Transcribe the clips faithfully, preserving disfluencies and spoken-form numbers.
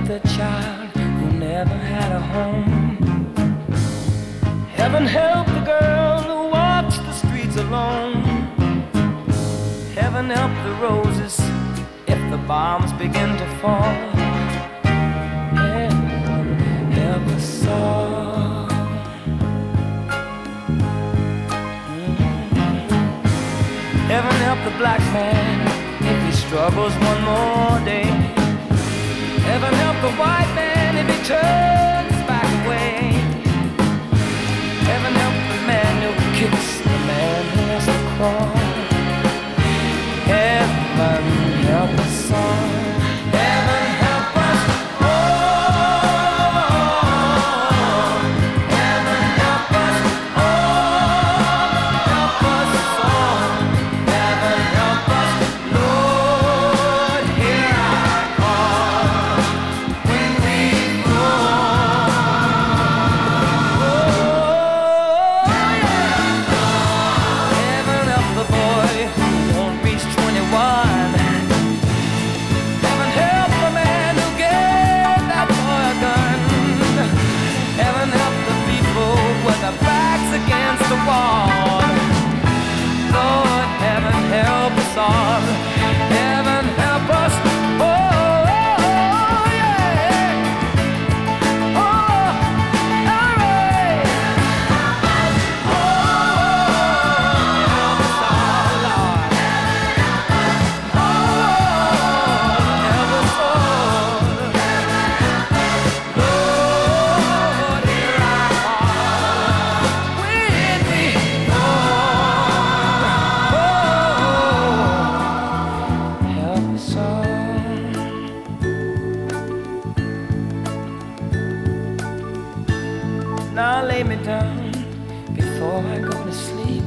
the child who never had a home. Heaven help the girl who walks the streets alone. Heaven help the roses if the bombs begin to fall. Heaven help us all. Mm-hmm. Heaven help the black man if he struggles one more day. Heaven help the white man if he turns back away. Heaven help the man who kicks the man who has to crawl. Heaven help us all. Heaven help us all. Heaven help us all. Help us all. Heaven help us, Lord, hear our call when we fall. Oh, yeah. Heaven help the boy who won't reach twenty-one. Heaven help the man who gave that boy a gun. Heaven help the people with their backs against the wall. Lord, heaven help us all. Heaven help us. Oh, yeah. Oh, all right. Oh, help us all, Lord. Oh, help us all. Lord, hear our call when we fall. Oh, help us all. Now lay me down before I go to sleep.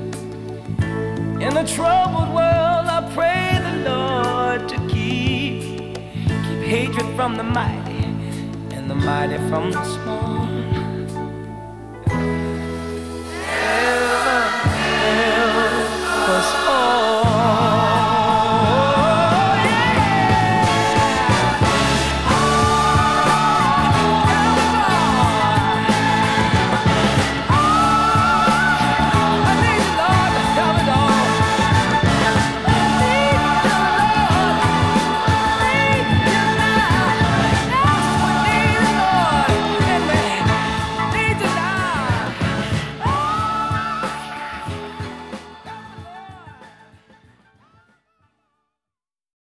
In a troubled world, I pray the Lord to keep keep hatred from the mighty and the mighty from the small. Help